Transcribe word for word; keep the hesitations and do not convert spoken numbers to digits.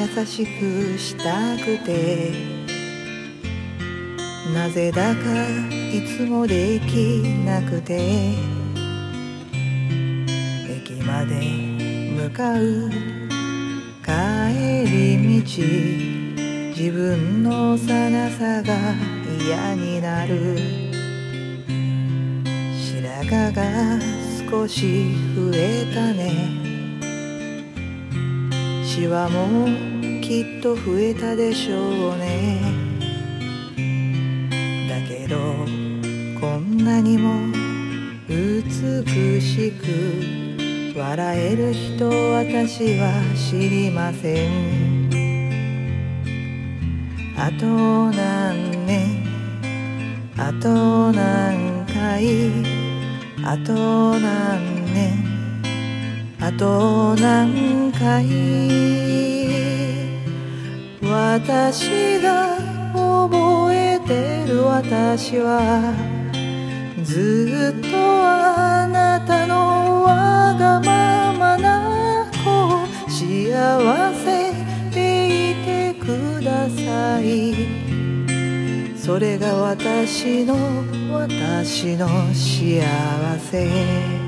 優しくしたくて、なぜだかいつもできなくて、駅まで向かう帰り道、自分の幼さが嫌になる。白髪が少し増えたね、シワもきっと増えたでしょうね。だけどこんなにも美しく笑える人、私は知りません。あと何年、あと何回、あと何年、あと何回、私が覚えてる私はずっとあなたのわがままな子、幸せでいてください。それが私の私の幸せ。